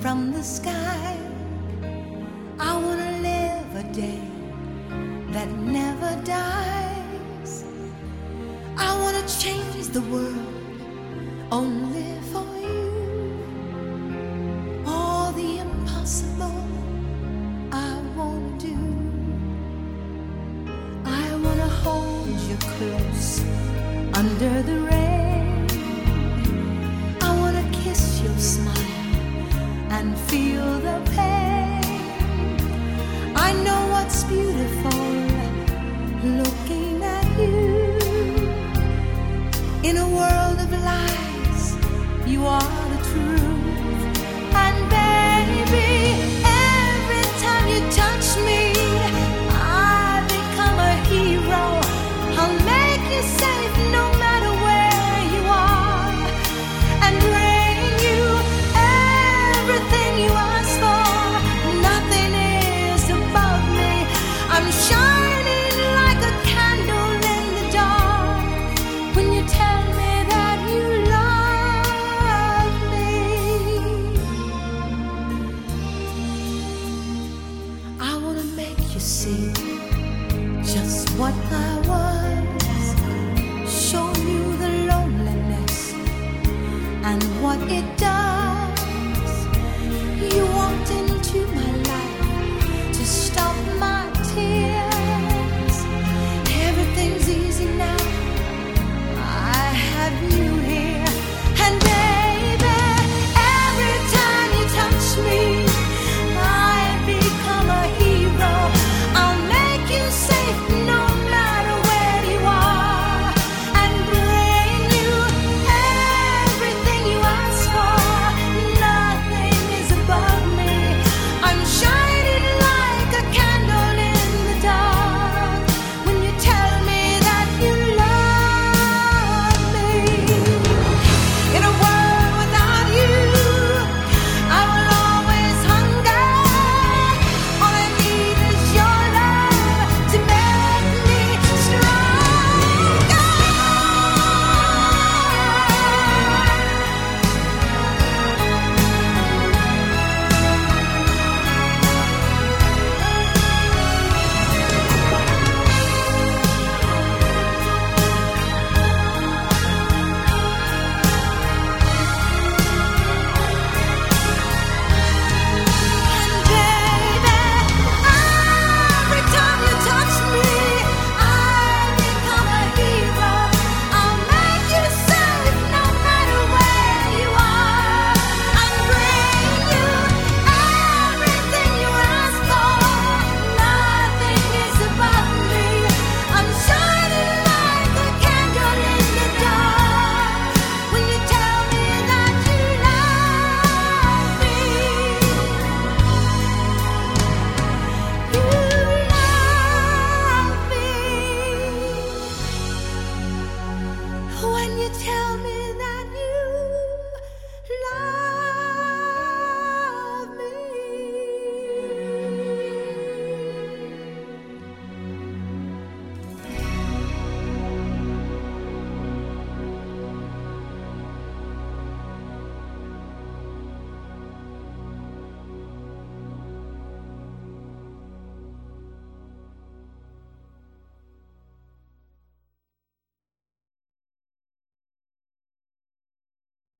from the sky. I wanna live a day that never dies. I wanna change the world only for you. All the impossible I wanna do. I wanna hold you close under the rain. I wanna kiss your smile and feel the pain. I know what's beautiful looking at you. In a world of lies, you are the truth. And baby, every time you touch me, I become a hero. I'll make you safe no matter where you are, and bring you everything you ask for. Nothing is above me. I'm shining like a candle in the dark when you tell me that you love me. I wanna make you see just what I was, show you the loneliness and what it does.